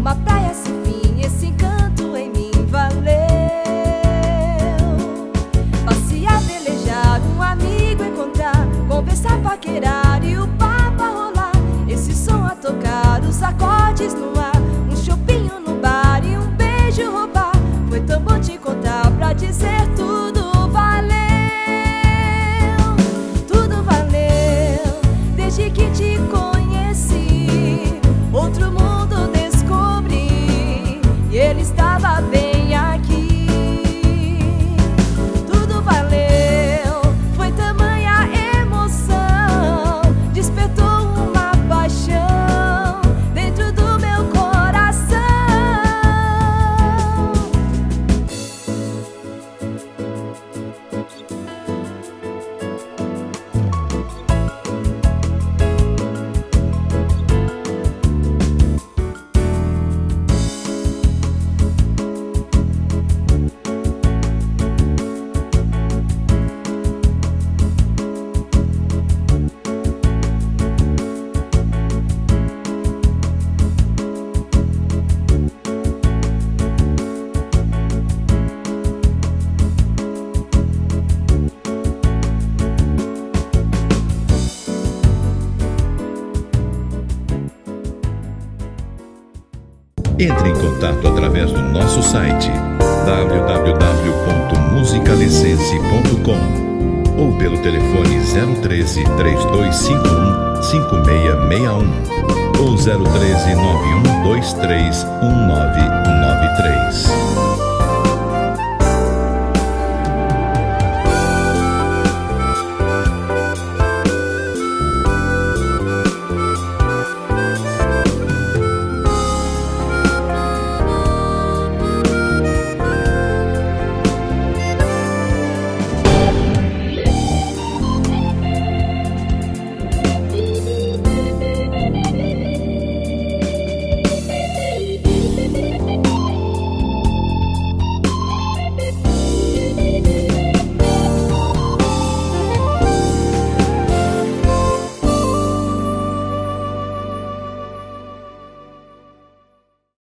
uma praia sem fim, esse encanto em mim valeu. Passear, velejar, um amigo encontrar, conversar, paquerar e o papo a rolar. Esse som a tocar, os acordes no ar, um chopinho no bar e um beijo roubar. Foi tão bom te encontrar pra dizer tudo valeu. Tudo valeu, desde que te conheci. Outro mundo descobri e ele estava bem aqui. Tudo valeu, foi tamanha emoção, despertou uma paixão dentro do meu coração. Entre em contato através do nosso site www.musicalicense.com ou pelo telefone 013 3251 5661 ou 013 9123 1993.